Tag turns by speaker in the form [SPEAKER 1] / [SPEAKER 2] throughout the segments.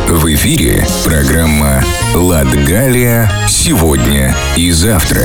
[SPEAKER 1] В эфире программа «Латгалия. Сегодня и завтра».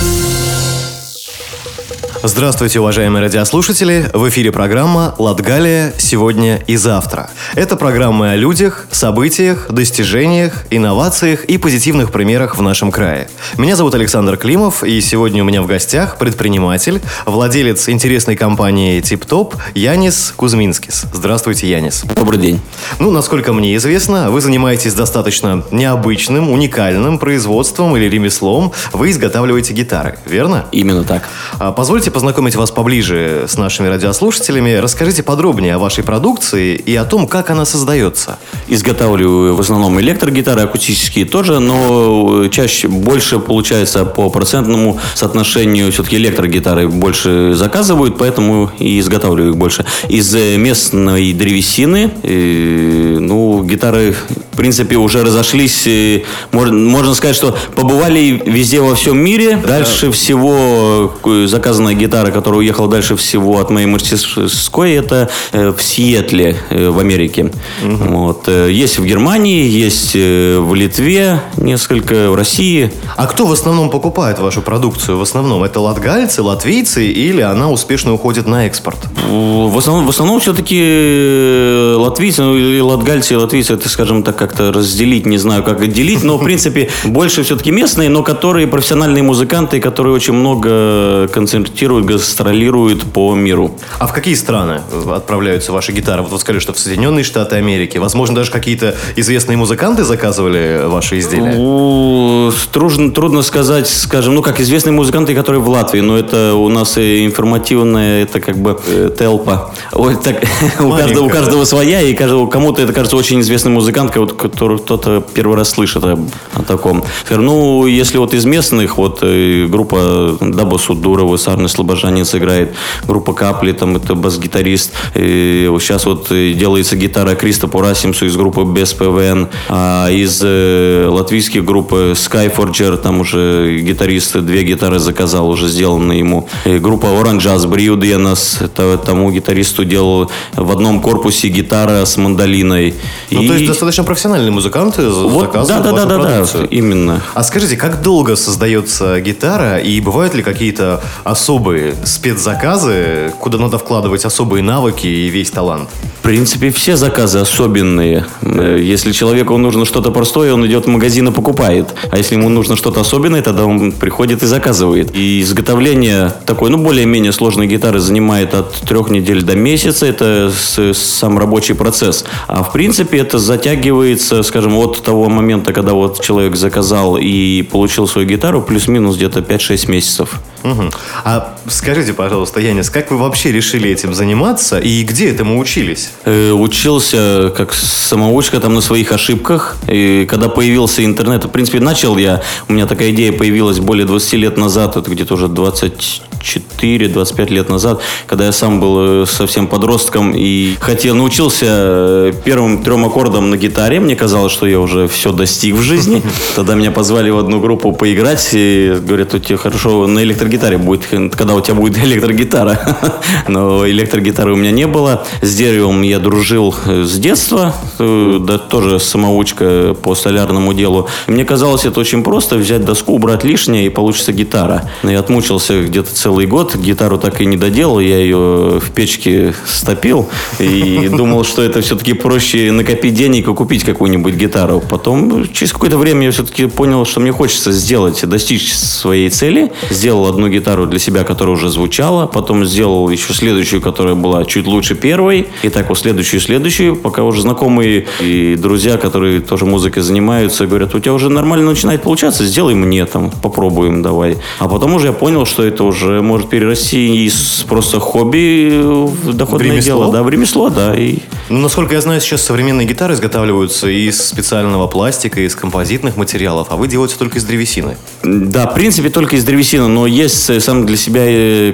[SPEAKER 2] Здравствуйте, уважаемые радиослушатели! В эфире программа «Латгалия. Сегодня и завтра». Это программа о людях, событиях, достижениях, инновациях и позитивных примерах в нашем крае. Меня зовут Александр Климов, и сегодня у меня в гостях предприниматель, владелец интересной компании «Тип-Топ» Янис Кузминскис. Здравствуйте, Янис.
[SPEAKER 3] Добрый день.
[SPEAKER 2] Насколько мне известно, вы занимаетесь достаточно необычным, уникальным производством или ремеслом. Вы изготавливаете гитары, верно?
[SPEAKER 3] Именно так.
[SPEAKER 2] Позвольте познакомить вас поближе с нашими радиослушателями. Расскажите подробнее о вашей продукции и о том, как она создается.
[SPEAKER 3] Изготавливаю в основном электрогитары, акустические тоже, но больше получается по процентному соотношению все-таки электрогитары больше заказывают, поэтому и изготавливаю их больше. Из местной древесины, гитары, в принципе, уже разошлись. Можно сказать, что побывали везде во всем мире. Дальше всего заказанная гитара, которая уехала дальше всего от моей мастерской, это в Сиэтле, в Америке. Вот. Есть в Германии, есть в Литве несколько, в России.
[SPEAKER 2] А кто в основном покупает вашу продукцию? В основном это латгальцы, латвийцы, или она успешно уходит на экспорт?
[SPEAKER 3] В основном все-таки латвийцы, или латгальцы и латвийцы, это, скажем так, как-то разделить, не знаю, как отделить, но, в принципе, больше все-таки местные, но которые профессиональные музыканты, которые очень много концертируют, гастролируют по миру. А
[SPEAKER 2] в какие страны отправляются ваши гитары? Вот вы сказали, что в Соединенные Штаты Америки. Возможно, даже какие-то известные музыканты заказывали ваши изделия?
[SPEAKER 3] Трудно сказать, скажем, как известные музыканты, которые в Латвии, но это у нас информативная, это как бы телпа. У каждого своя, и кому-то это кажется очень известный музыкант, который кто-то первый раз слышит о таком. Если вот из местных, группа Даба Судурова, Сарны Слобожанец играет, группа Капли, там это бас-гитарист. Сейчас делается гитара Кристо Порасимсу из группы Без ПВН. А из латвийских групп Skyforger, там уже гитарист 2 гитары заказал, уже сделаны ему. Группа Orange Брьюденас, тому гитаристу делал в одном корпусе гитара с мандолиной.
[SPEAKER 2] То есть достаточно профессиональные музыканты заказывают вашу продукцию.
[SPEAKER 3] Да, именно.
[SPEAKER 2] А скажите, как долго создается гитара, и бывают ли какие-то особые спецзаказы, куда надо вкладывать особые навыки и весь талант?
[SPEAKER 3] В принципе, все заказы особенные. Если человеку нужно что-то простое, он идет в магазин и покупает. А если ему нужно что-то особенное, тогда он приходит и заказывает. И изготовление такой, более-менее сложной гитары занимает от 3 недель до месяца. Это сам рабочий процесс. А в принципе, это затягивается, скажем, от того момента, когда человек заказал и получил свою гитару, плюс-минус где-то 5-6 месяцев.
[SPEAKER 2] Угу. А скажите, пожалуйста, Янис, как вы вообще решили этим заниматься и где этому учились?
[SPEAKER 3] Учился как самоучка на своих ошибках. И когда появился интернет, в принципе, у меня такая идея появилась более 20 лет назад, это где-то уже 24-25 лет назад, когда я сам был совсем подростком и научился первым 3 аккордам на гитаре. Мне казалось, что я уже все достиг в жизни. Тогда меня позвали в одну группу поиграть и говорят, у тебя хорошо на электрогитаре будет, когда у тебя будет электрогитара. Но электрогитары у меня не было. С деревом я дружил с детства, тоже самоучка по столярному делу. И мне казалось, это очень просто: взять доску, убрать лишнее, и получится гитара. Но я отмучился где-то целый год, гитару так и не доделал, я ее в печке стопил и думал, что это все-таки проще накопить денег и купить какую-нибудь гитару. Потом, через какое-то время я все-таки понял, что мне хочется достичь своей цели. Сделал одну гитару для себя, которая уже звучала, потом сделал еще следующую, которая была чуть лучше первой, и так следующую, пока уже знакомые и друзья, которые тоже музыкой занимаются, говорят, у тебя уже нормально начинает получаться, сделай мне, попробуем, давай. А потом уже я понял, что это уже может перерасти из просто хобби в доходное дело. Да, в ремесло, да.
[SPEAKER 2] Насколько я знаю, сейчас современные гитары изготавливаются из специального пластика, из композитных материалов, а вы делаете только из древесины.
[SPEAKER 3] Да, в принципе, только из древесины, но есть сам для себя,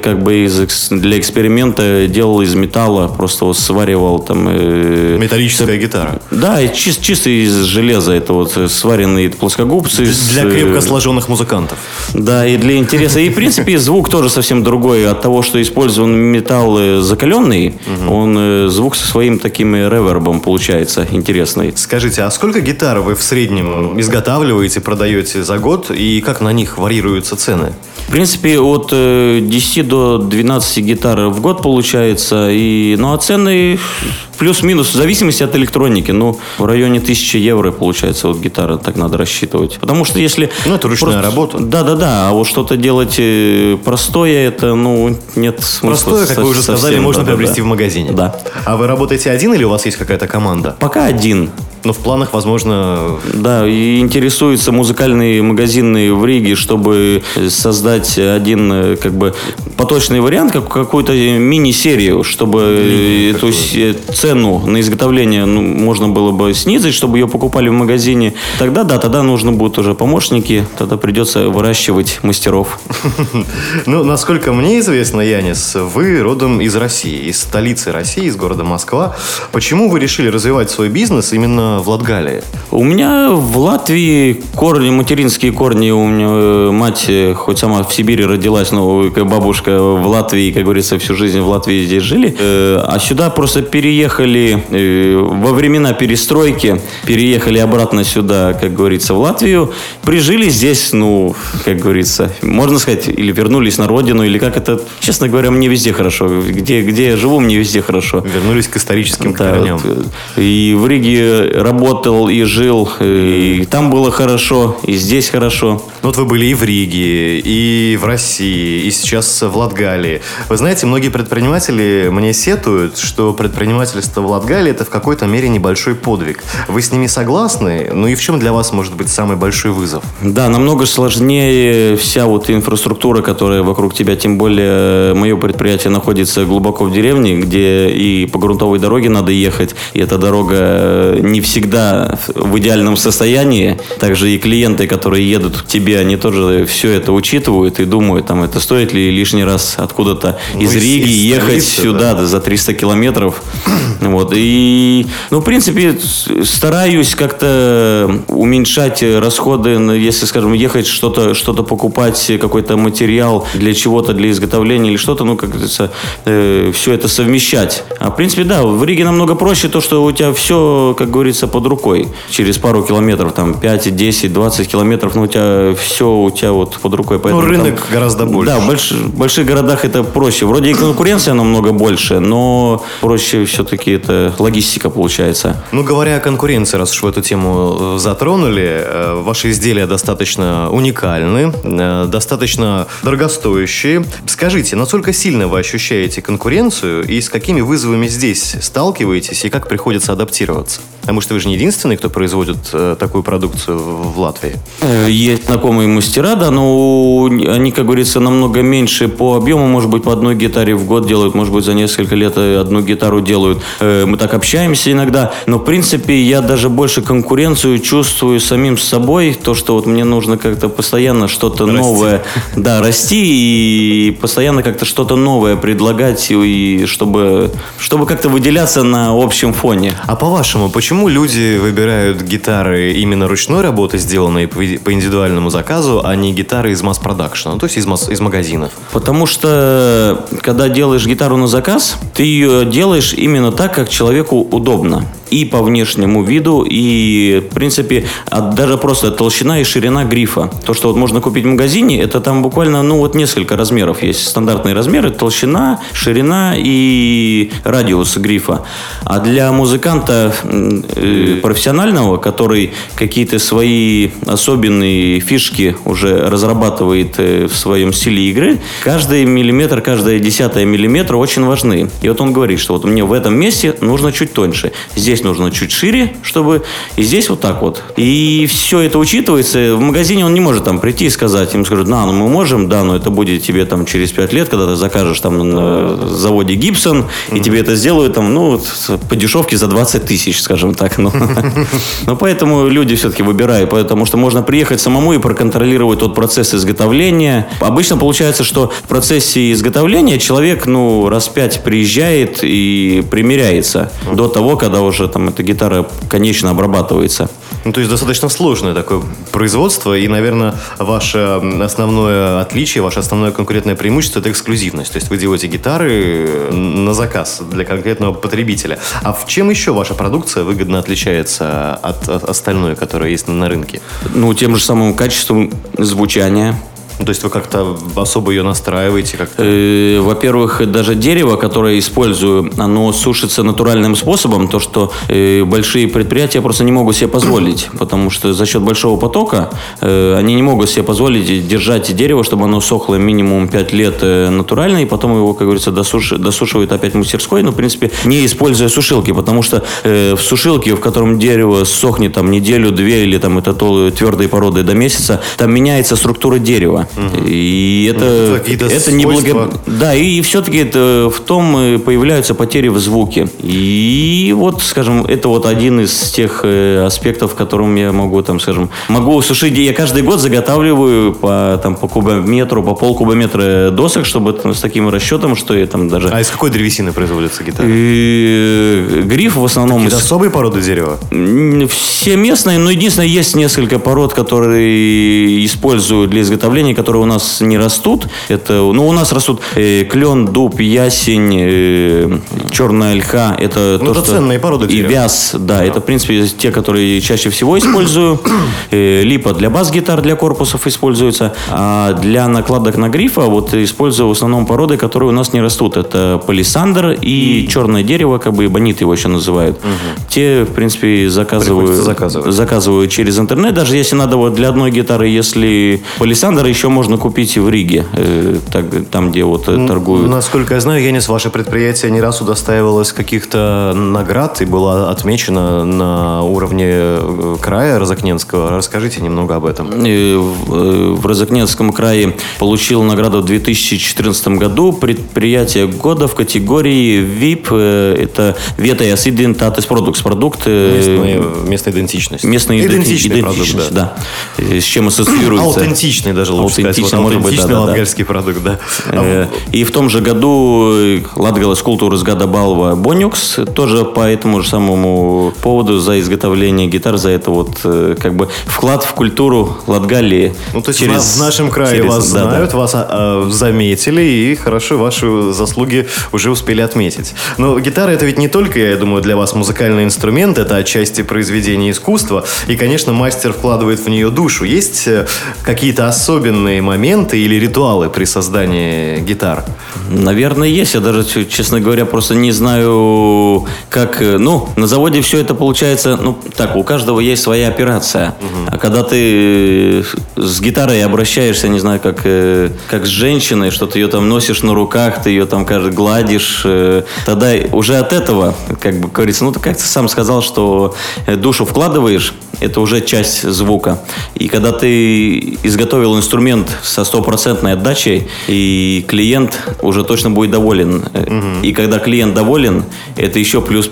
[SPEAKER 3] для эксперимента делал из металла, просто сваривал
[SPEAKER 2] металлическая гитара.
[SPEAKER 3] Да, и чисто из железа, это сваренные плоскогубцы.
[SPEAKER 2] Для крепко сложенных музыкантов.
[SPEAKER 3] Да, и для интереса. И, в принципе, звук тоже совсем другой. От того, что использован металл закаленный, он звук со своим таким таким ревербом получается интересный.
[SPEAKER 2] Скажите, а сколько гитар вы в среднем изготавливаете, продаете за год, и как на них варьируются цены?
[SPEAKER 3] В принципе, от 10 до 12 гитар в год получается. А цены плюс-минус, в зависимости от электроники. В районе 1000 евро получается вот гитара, так надо рассчитывать. Потому что если...
[SPEAKER 2] это ручная работа.
[SPEAKER 3] Да. А вот что-то делать простое, это, нет смысла.
[SPEAKER 2] Простое, как вы уже сказали, можно приобрести в магазине.
[SPEAKER 3] Да.
[SPEAKER 2] А вы работаете один или у вас есть какая-то команда?
[SPEAKER 3] Пока один.
[SPEAKER 2] Но в планах, возможно...
[SPEAKER 3] Да, и интересуются музыкальные магазины в Риге, чтобы создать один, поточный вариант, какую-то мини-серию, чтобы эту цену на изготовление можно было бы снизить, чтобы ее покупали в магазине. Тогда нужно будут уже помощники, тогда придется выращивать мастеров.
[SPEAKER 2] Насколько мне известно, Янис, вы родом из России, из столицы России, из города Москва. Почему вы решили развивать свой бизнес именно в Латгалии?
[SPEAKER 3] У меня в Латвии материнские корни. У меня мать, хоть сама в Сибири родилась, но бабушка в Латвии, как говорится, всю жизнь в Латвии здесь жили. А сюда просто переехали во времена перестройки, переехали обратно сюда, как говорится, в Латвию. Прижились здесь, как говорится, можно сказать, или вернулись на родину, или как это, честно говоря, мне везде хорошо. Где я живу, мне везде хорошо.
[SPEAKER 2] Вернулись к историческим корням.
[SPEAKER 3] И в Риге работал и жил, и там было хорошо, и здесь хорошо.
[SPEAKER 2] Вы были и в Риге, и в России, и сейчас в Латгалии. Вы знаете, многие предприниматели мне сетуют, что предпринимательство в Латгалии – это в какой-то мере небольшой подвиг. Вы с ними согласны? И в чем для вас может быть самый большой вызов?
[SPEAKER 3] Да, намного сложнее вся инфраструктура, которая вокруг тебя, тем более мое предприятие находится глубоко в деревне, где и по грунтовой дороге надо ехать, и эта дорога не всегда в идеальном состоянии. Также и клиенты, которые едут к тебе, они тоже все это учитывают и думают, это стоит ли лишний раз откуда-то из Риги ехать сюда за 300 километров. И, в принципе, стараюсь как-то уменьшать расходы, если, скажем, ехать что-то покупать, какой-то материал для чего-то, для изготовления или что-то, как говорится, все это совмещать. А в принципе, да, в Риге намного проще то, что у тебя все, как говорится, под рукой. Через пару километров, 5, 10, 20 километров, у тебя все под рукой. Поэтому
[SPEAKER 2] рынок гораздо больше.
[SPEAKER 3] Да, в больших городах это проще. Вроде и конкуренция намного больше, но проще все-таки это логистика получается.
[SPEAKER 2] Говоря о конкуренции, раз уж вы эту тему затронули, ваши изделия достаточно уникальны, достаточно дорогостоящие. Скажите, насколько сильно вы ощущаете конкуренцию и с какими вызовами здесь сталкиваетесь и как приходится адаптироваться? Потому что вы же не единственный, кто производит такую продукцию в Латвии.
[SPEAKER 3] Есть знакомые мастера, да, но они, как говорится, намного меньше по объему, может быть, по одной гитаре в год делают, может быть, за несколько лет одну гитару делают. Мы так общаемся иногда, но, в принципе, я даже больше конкуренцию чувствую самим с собой, то, что мне нужно как-то постоянно что-то новое, расти и постоянно как-то что-то новое предлагать, и чтобы как-то выделяться на общем фоне.
[SPEAKER 2] А по-вашему, почему люди выбирают гитары именно ручной работы, сделанные по индивидуальному заказу, а не гитары из масс-продакшена, то есть из магазинов?
[SPEAKER 3] Потому что, когда делаешь гитару на заказ, ты ее делаешь именно так, как человеку удобно. И по внешнему виду, и, в принципе, даже просто толщина и ширина грифа. То, что можно купить в магазине, это там буквально, несколько размеров есть. Стандартные размеры: толщина, ширина и радиус грифа. А для музыканта профессионального, который какие-то свои особенные фишки уже разрабатывает в своем стиле игры, каждый миллиметр, каждая десятая миллиметра очень важны. И он говорит, что мне в этом месте нужно чуть тоньше, здесь нужно чуть шире, чтобы... И здесь так. И все это учитывается. В магазине он не может прийти и сказать, им скажут, мы можем, но это будет тебе через 5 лет, когда ты закажешь на заводе Gibson, и тебе это сделают по дешевке за 20 тысяч, скажем так. Но поэтому люди все-таки выбирают, потому что можно приехать самому и проконтролировать тот процесс изготовления. Обычно получается, что в процессе изготовления человек раз 5 приезжает и примеряется до того, когда уже эта гитара конечно обрабатывается.
[SPEAKER 2] Ну, то есть достаточно сложное такое производство, и, наверное, ваше основное отличие, ваше основное конкурентное преимущество – это эксклюзивность. То есть вы делаете гитары на заказ для конкретного потребителя. А в чем еще ваша продукция выгодно отличается от остальной, которая есть на рынке?
[SPEAKER 3] Ну, тем же самым качеством звучания.
[SPEAKER 2] То есть вы как-то особо ее настраиваете? Как-то?
[SPEAKER 3] Во-первых, даже дерево, которое использую, оно сушится натуральным способом, то, что большие предприятия просто не могут себе позволить, потому что за счет большого потока они не могут себе позволить держать дерево, чтобы оно сохло минимум 5 лет натурально, и потом его, как говорится, досушивают опять в мастерской, но, в принципе, не используя сушилки, потому что в сушилке, в котором дерево сохнет там неделю, 2 или там это твердые породы до месяца, там меняется структура дерева. И это неблаго... Да, и все-таки это в том появляются потери в звуке. И вот, скажем, это вот один из тех аспектов, в котором я могу, там, скажем, могу сушить. Я каждый год заготавливаю по кубометру, по полкубометра досок, чтобы с таким расчетом, что я там даже...
[SPEAKER 2] А из какой древесины производятся гитары?
[SPEAKER 3] Гриф в основном...
[SPEAKER 2] Какие-то особые породы дерева?
[SPEAKER 3] Все местные, но единственное, есть несколько пород, которые используют для изготовления, которые у нас не растут. Это, у нас растут клен, дуб, ясень, черная ольха. Это то,
[SPEAKER 2] это
[SPEAKER 3] что...
[SPEAKER 2] ценные породы дерева.
[SPEAKER 3] И вяз, да. Это, в принципе, те, которые чаще всего использую. Липа для бас-гитар, для корпусов используется. А для накладок на грифа вот использую в основном породы, которые у нас не растут. Это палисандр и черное дерево, как бы эбонит его еще называют. Те, в принципе, заказываю через интернет. Даже если надо вот для одной гитары, если палисандр, еще можно купить в Риге, там, где вот торгуют.
[SPEAKER 2] Насколько я знаю, Янис, ваше предприятие не раз удостаивалось каких-то наград и было отмечено на уровне края Розыкненского. Расскажите немного об этом.
[SPEAKER 3] В Розыкненском крае получил награду в 2014 году предприятие года в категории VIP. Это Vietējais identitātes products. Продукт...
[SPEAKER 2] Местная идентичность.
[SPEAKER 3] Местная идентичность, да. С чем ассоциируется.
[SPEAKER 2] Аутентичный даже лучше сказать. Аутентичный латгальский продукт, да.
[SPEAKER 3] И в том же году Latgales kultūras gada balva Бонюкс, тоже по этому же самому поводу за изготовление гитар, за это вот как бы вклад в культуру Латгалии.
[SPEAKER 2] Ну, то есть в нашем крае вас знают, вас заметили и хорошо ваши заслуги уже успели отметить. Но гитара — это ведь не только, я думаю, для вас музыкальный инструмент, это отчасти произведение искусства, и, конечно, мастер вкладывает в нее душу. Есть какие-то особенные моменты или ритуалы при создании гитар?
[SPEAKER 3] Наверное, есть. Я даже, честно говоря, просто не знаю, как... на заводе все это получается... у каждого есть своя операция. А когда ты с гитарой обращаешься, не знаю, как с женщиной, что ты ее там носишь на руках, ты ее там, кажется, гладишь, тогда уже от этого, как бы говорится, как ты сам сказал, что душу вкладываешь, это уже часть звука. И когда ты изготовил инструмент со 100% отдачей, и клиент уже точно будет доволен. И когда клиент доволен, это еще плюс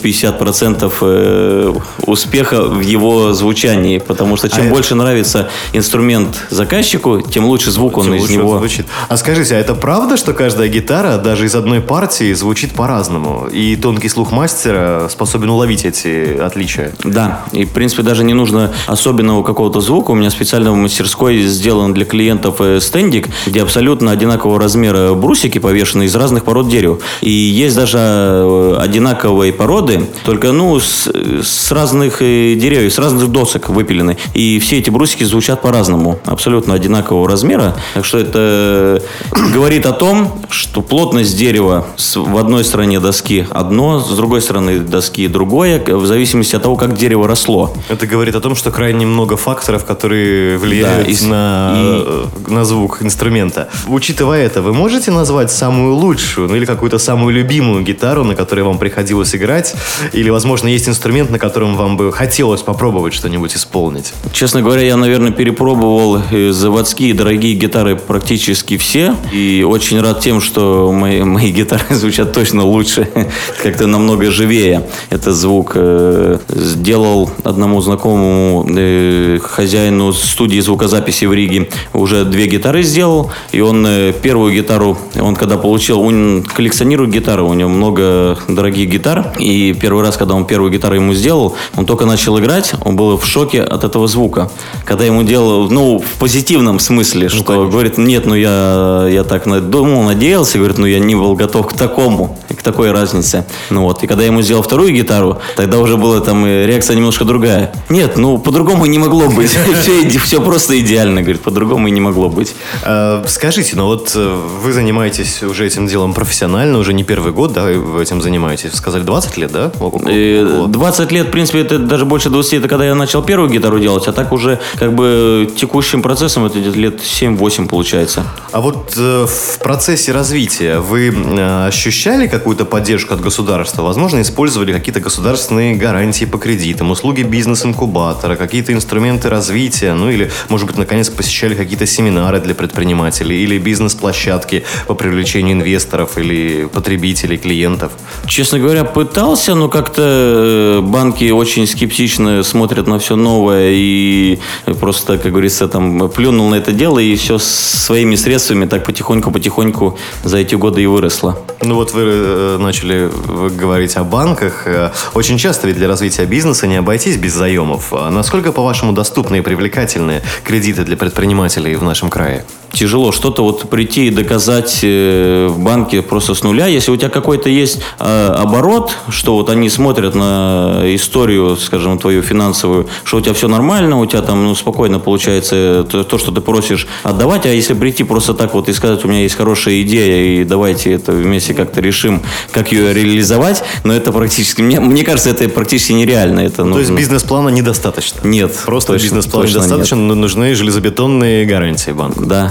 [SPEAKER 3] 50% успеха в его звучании. Потому что чем больше нравится инструмент заказчику, тем лучше звук он из него
[SPEAKER 2] звучит. А скажите, а это правда, что каждая гитара даже из одной партии звучит по-разному? И тонкий слух мастера способен уловить эти отличия?
[SPEAKER 3] Да. И, в принципе, даже не нужно особенного какого-то звука. У меня специально в мастерской сделан для клиентов стендик, где абсолютно одинакового размера брусики повешены из разных пород дерева. И есть даже одинаковые породы, только с разных деревьев, с разных досок выпилены. И все эти брусики звучат по-разному, абсолютно одинакового размера. Так что это говорит о том, что плотность дерева в одной стороне доски одно, с другой стороны доски другое, в зависимости от того, как дерево росло.
[SPEAKER 2] Это говорит о том, что крайне много факторов, которые влияют на звук инструмента. Учитывая это, вы можете назвать самую лучшую, или какую-то самую любимую гитару, на которой вам приходилось играть? Или, возможно, есть инструмент, на котором вам бы хотелось попробовать что-нибудь исполнить?
[SPEAKER 3] Честно говоря, я, наверное, перепробовал заводские дорогие гитары практически все. И очень рад тем, что мои гитары звучат точно лучше, как-то намного живее. Это звук. Сделал одному знакомому одному хозяину студии звукозаписи в Риге уже 2 гитары сделал. И он первую гитару, он когда получил, он коллекционирует гитары, у него много дорогих гитар. И первый раз, когда он первую гитару ему сделал, он только начал играть, он был в шоке от этого звука. Когда ему делал, в позитивном смысле, что конечно. Говорит, нет, я так думал, надеялся, говорит, я не был готов к такой разнице. И когда я ему сделал вторую гитару, тогда уже была там реакция немножко другая. Нет, по-другому не могло быть. Все просто идеально, говорит, по-другому и не могло быть.
[SPEAKER 2] Скажите, вы занимаетесь уже этим делом профессионально, уже не первый год, да, вы этим занимаетесь? Сказали, 20 лет, да?
[SPEAKER 3] 20 лет, в принципе, это даже больше 20, это когда я начал первую гитару делать, а так уже текущим процессом это лет 7-8 получается.
[SPEAKER 2] А в процессе развития вы ощущали какую-то поддержку от государства? Возможно, использовали какие-то государственные гарантии по кредитам, услуги бизнес-инкубатора, какие-то инструменты развития, или, может быть, наконец посещали какие-то семинары для предпринимателей или бизнес-площадки по привлечению инвесторов или потребителей, клиентов?
[SPEAKER 3] Честно говоря, пытался, но как-то банки очень скептично смотрят на все новое и просто, как говорится, плюнул на это дело и все своими средствами так потихоньку за эти годы и выросло.
[SPEAKER 2] Вы начали говорить о банках. Очень часто ведь для развития бизнеса не обойтись без заемов. Насколько, по-вашему, доступны и привлекательны кредиты для предпринимателей в нашем крае?
[SPEAKER 3] Тяжело что-то прийти и доказать в банке просто с нуля. Если у тебя какой-то есть оборот, что они смотрят на историю, скажем, твою финансовую, что у тебя все нормально, у тебя там спокойно получается то, что ты просишь отдавать. А если прийти просто так и сказать, у меня есть хорошая идея, и давайте это вместе как-то решим, как ее реализовать, но это практически, мне кажется, это практически нереально.
[SPEAKER 2] То есть бизнес-плана недостаточно?
[SPEAKER 3] Нет.
[SPEAKER 2] Просто бизнес-плана недостаточно, но нужны железобетонные гарантии банка.
[SPEAKER 3] Да.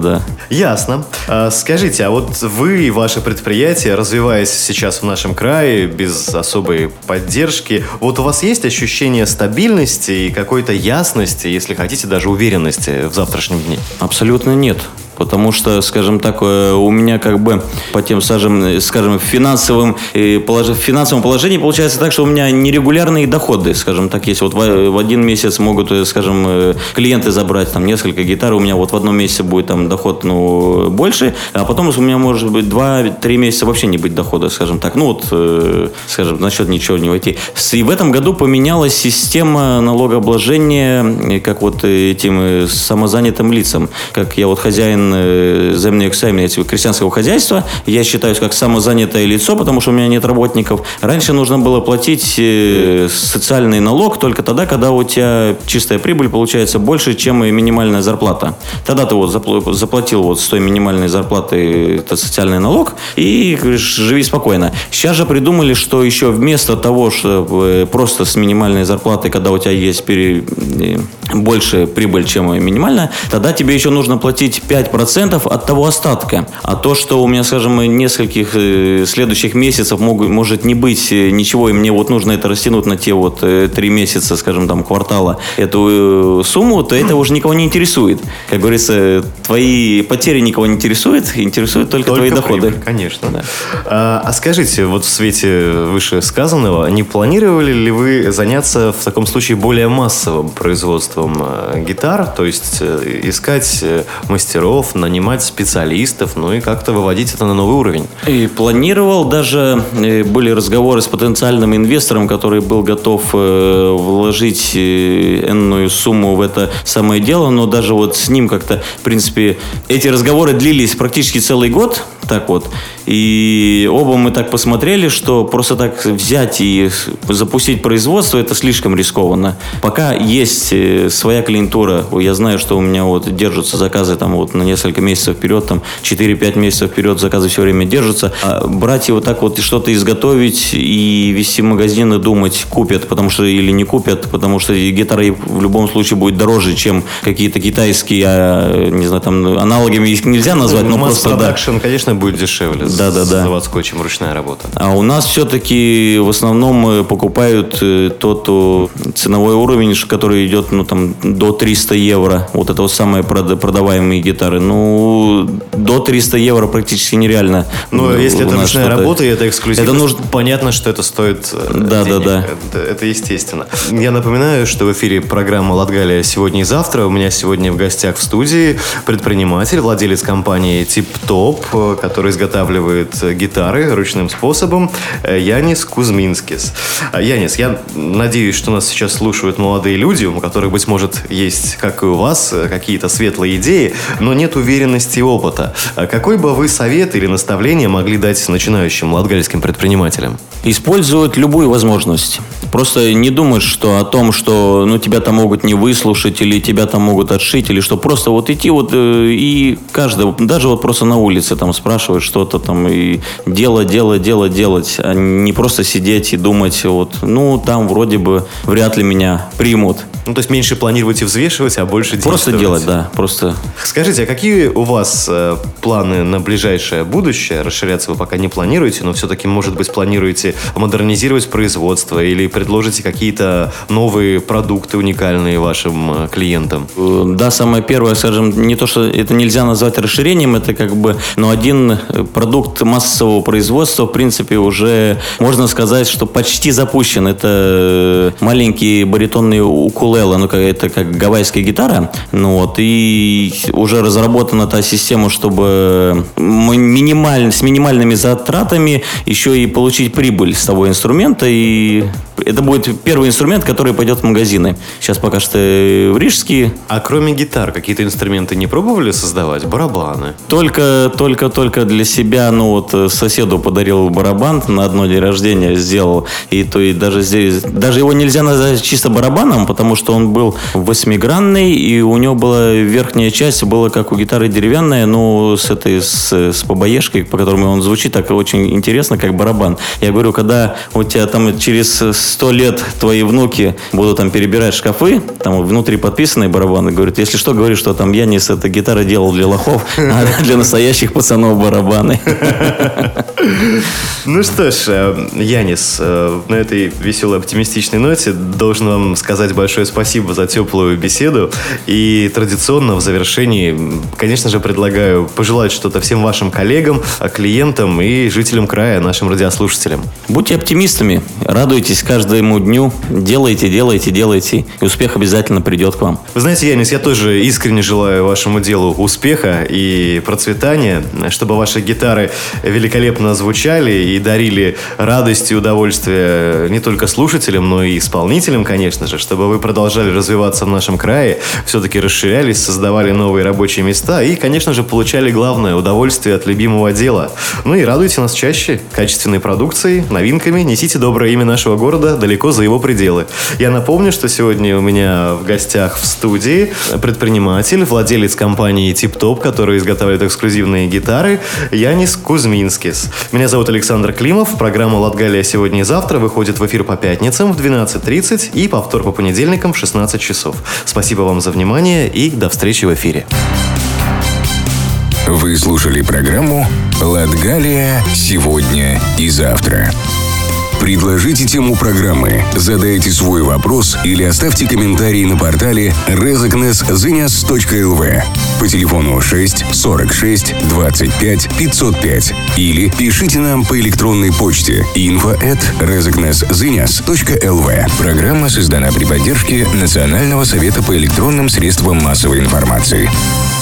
[SPEAKER 2] Ясно. Скажите, а вы и ваше предприятие, развиваясь сейчас в нашем крае без особой поддержки, у вас есть ощущение стабильности и какой-то ясности, если хотите, даже уверенности в завтрашнем дне?
[SPEAKER 3] Абсолютно нет. Потому что, скажем так, у меня по тем, скажем, финансовом положении получается так, что у меня нерегулярные доходы, скажем так, есть. В один месяц могут, скажем, клиенты забрать несколько гитар, у меня в одном месяце будет доход больше, а потом у меня может быть 2-3 месяца вообще не быть дохода, скажем так. Скажем, на счет ничего не войти. И в этом году поменялась система налогообложения, как этим самозанятым лицам. Как я хозяин земного крестьянского хозяйства, я считаюсь как самозанятое лицо, потому что у меня нет работников. Раньше нужно было платить социальный налог только тогда, когда у тебя чистая прибыль получается больше, чем минимальная зарплата. Тогда ты заплатил с той минимальной зарплаты это социальный налог и говоришь, живи спокойно. Сейчас же придумали, что еще вместо того, что просто с минимальной зарплаты, когда у тебя есть больше прибыль, чем минимальная, тогда тебе еще нужно платить 5% от того остатка. А то, что у меня, скажем, нескольких следующих месяцев может не быть ничего, и мне нужно это растянуть на те 3 месяца, скажем, квартала, эту сумму, то это уже никого не интересует. Как говорится, твои потери никого не интересуют только твои доходы.
[SPEAKER 2] Прибыль, конечно. Да. А скажите, в свете вышесказанного, не планировали ли вы заняться в таком случае более массовым производством гитар, то есть искать мастеров, нанимать специалистов, и как-то выводить это на новый уровень?
[SPEAKER 3] И планировал, даже были разговоры с потенциальным инвестором, который был готов вложить энную сумму в это самое дело, но даже с ним как-то, в принципе, эти разговоры длились практически целый год, и оба мы так посмотрели, что просто так взять и запустить производство, это слишком рискованно. Пока есть своя клиентура, я знаю, что у меня держатся заказы на несколько месяцев вперед, 4-5 месяцев вперед заказы все время держатся. А брать и что-то изготовить и вести в магазин и думать, купят, потому что или не купят, потому что гитара в любом случае будет дороже, чем какие-то китайские, не знаю, аналогами их нельзя назвать, но просто
[SPEAKER 2] масс-продакшн, конечно, будет дешевле. заводской, чем ручная работа.
[SPEAKER 3] А у нас все-таки в основном покупают тот ценовой уровень, который идет до 300 евро. Вот это вот самые продаваемые гитары. До 300 евро практически нереально.
[SPEAKER 2] Но если это ручная работа и это эксклюзив, понятно, что это стоит денег.
[SPEAKER 3] Да.
[SPEAKER 2] Это естественно. Я напоминаю, что в эфире программа «Латгалия сегодня и завтра». У меня сегодня в гостях в студии предприниматель, владелец компании TipTop, который изготавливает гитары ручным способом, Янис Кузминскис. Янис, я надеюсь, что нас сейчас слушают молодые люди, у которых, быть может, есть, как и у вас, какие-то светлые идеи, но нет уверенности и опыта. Какой бы вы совет или наставление могли дать начинающим латгальским предпринимателям?
[SPEAKER 3] Использовать любую возможность. Просто не думать, что о том, что тебя там могут не выслушать, или тебя там могут отшить, или что. Просто идти и каждый, даже просто на улице там спрашивать что-то там и делать, а не просто сидеть и думать, там вроде бы вряд ли меня примут.
[SPEAKER 2] То есть меньше планировать и взвешивать, а больше действовать.
[SPEAKER 3] Просто делать, да, просто.
[SPEAKER 2] Скажите, а какие у вас планы на ближайшее будущее? Расширяться вы пока не планируете, но все-таки, может быть, планируете модернизировать производство или предложите какие-то новые продукты уникальные вашим клиентам?
[SPEAKER 3] Да, самое первое, скажем, не то, что это нельзя назвать расширением, это один продукт массового производства, в принципе, уже можно сказать, что почти запущен. Это маленькие баритонные укулеле, это как гавайская гитара, и уже разработана та система, чтобы с минимальными затратами еще и получить прибыль с того инструмента, и это будет первый инструмент, который пойдет в магазины. Сейчас пока что в рижские.
[SPEAKER 2] А кроме гитар, какие-то инструменты не пробовали создавать? Барабаны?
[SPEAKER 3] Только для себя, соседу подарил барабан, на одно день рождения сделал, и даже здесь, даже его нельзя назвать чисто барабаном, потому что он был восьмигранный, и у него была верхняя часть, была как у гитары деревянная, но с побоешкой, по которой он звучит так очень интересно, как барабан. Я говорю, когда у тебя там через 100 лет твои внуки будут там перебирать шкафы, там внутри подписанные барабаны, говорят, если что, говори, что там Янис эта гитара делал для лохов, а для настоящих пацанов барабаны.
[SPEAKER 2] Ну что ж, Янис, на этой веселой оптимистичной ноте должен вам сказать большое спасибо за теплую беседу. И традиционно в завершении, конечно же, предлагаю пожелать что-то всем вашим коллегам, клиентам и жителям края, нашим радиослушателям.
[SPEAKER 3] Будьте оптимистами, радуйтесь каждому дню, делайте, и успех обязательно придет к вам.
[SPEAKER 2] Вы знаете, Янис, я тоже искренне желаю вашему делу успеха и процветания, чтобы ваши гитары великолепно звучали и дарили радость и удовольствие не только слушателям, но и исполнителям, конечно же, чтобы вы продолжали развиваться в нашем крае, все-таки расширялись, создавали новые рабочие места и, конечно же, получали главное удовольствие от любимого дела. И радуйте нас чаще качественной продукцией, новинками, несите доброе имя нашего города далеко за его пределы. Я напомню, что сегодня у меня в гостях в студии предприниматель, владелец компании TipTop, который изготавливает эксклюзивные гитары, Янис Кузминскис. Меня зовут Александр Климов. Программа «Латгалия сегодня и завтра» выходит в эфир по пятницам в 12:30 и повтор по понедельникам в 16 часов. Спасибо вам за внимание и до встречи в эфире.
[SPEAKER 1] Вы слушали программу «Латгалия сегодня и завтра». Предложите тему программы, задайте свой вопрос или оставьте комментарий на портале rezekneszynias.lv по телефону 6 46 25 505 или пишите нам по электронной почте info@rezekneszynias.lv. Программа создана при поддержке Национального совета по электронным средствам массовой информации.